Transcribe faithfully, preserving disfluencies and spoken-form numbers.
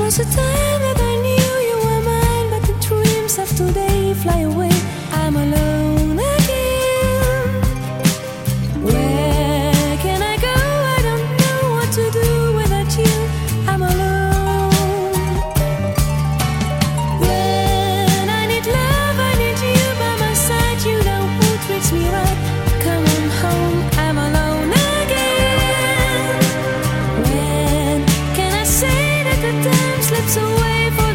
was a time that I knew you were mine, but the dreams of today fly away. I'm alone again. Where can I go? I don't know what to do without you. I'm alone. When I need love, I need you by my side. You know who treats me right. Come on home, I'm alone again. When can I say that the time slips away for